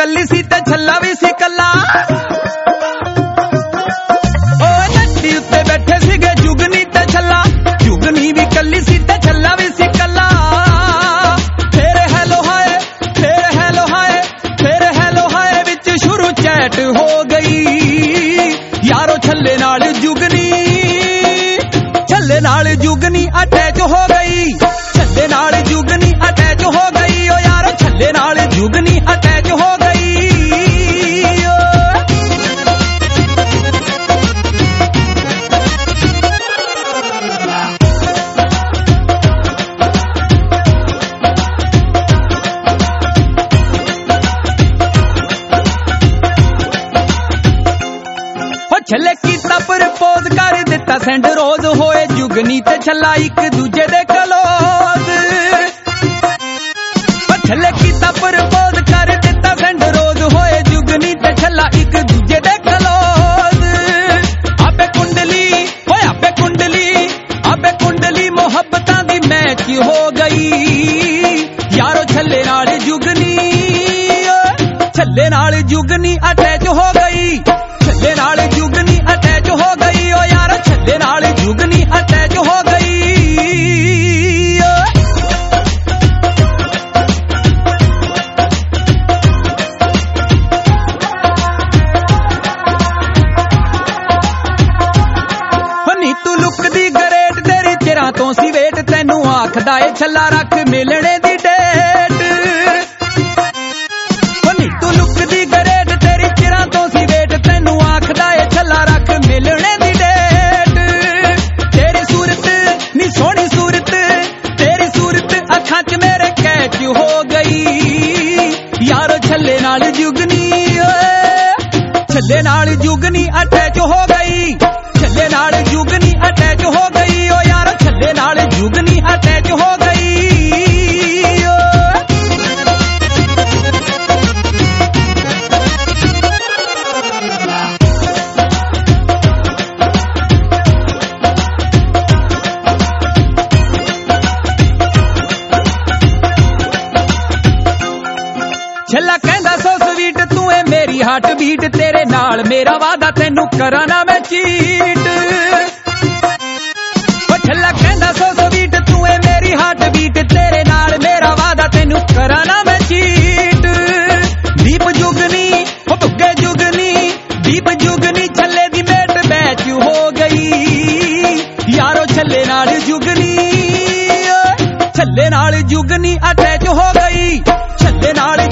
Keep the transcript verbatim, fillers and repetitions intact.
कल्ली सी ते छल्ला भी सी कल्ला। ओ नड्डी उत्ते बैठे सीगे जुगनी ते छल्ला, जुगनी भी कल्ली सी ते छल्ला भी सी कल्ला। फिर हैलो हाय फिर हैलो हाय फिर हैलो हाय विच शुरू चैट हो गई यारो छल्ले नाल जुगनी, छल्ले नाल जुगनी अटैच हो गई, छल्ले नाल जुगनी अटैच हो गई। ओ यारो छल्ले नाल जुगनी अटैच हो गई। छल्ले कीता प्रपोज कर दिता सेंड रोज, होए जुगनी ते छल्ला एक दूजे दे क्लोज। छल्ले कीता प्रपोज कर दिता सेंड रोज, होए जुगनी ते छल्ला एक दूजे दे क्लोज। आपे कुंडली होए आपे कुंडली आपे कुंडली मोहब्बतां दी मैच हो गई यारो छल्ले नाल जुगनी, छल्ले नाल जुगनी अटैच हो गई, छल्ले नाल जुगनी अटैच हो गई। ओ यार छल्ले नाल जुगनी अटैच हो गई। नी तू लुक दी ग्रेट तेरी चिरां तो सी वेट, तैनू आखदा ए छल्ला रख मिलने दी डेट। नी तू लुक दी ग्रेट तेरी चिरां तो सी वेट, तैनू आखदा ए छल्ला रख मिलने दी डेट। तेरी सूरत नी सोहनी सूरत, तेरी सूरत अखां च मेरे कैच हो गई यारो छल्ले नाल जुगनी, छल्ले नाल जुगनी अटैच हो गई, छल्ले नाल जुगनी अटैच हो गई। ओ यार छल्ले नाल जुगनी अटैच हो गई। छल्ला कहंदा सो स्वीट तू है मेरी हार्ट बीट, तेरे नाल मेरा वादा तैनू करा ना मैं चीट। ओ छल्ला कहंदा सो स्वीट तू है मेरी हार्ट बीट, तेरे नाल मेरा वादा तैनू करा ना मैं चीट। दीप जुगनी ओ भुग्गे जुगनी, दीप जुगनी छल्ले दी मेट बैच हो गई यारो छल्ले नाल जुगनी, छल्ले नाल जुगनी अटैच हो गई, छल्ले नाल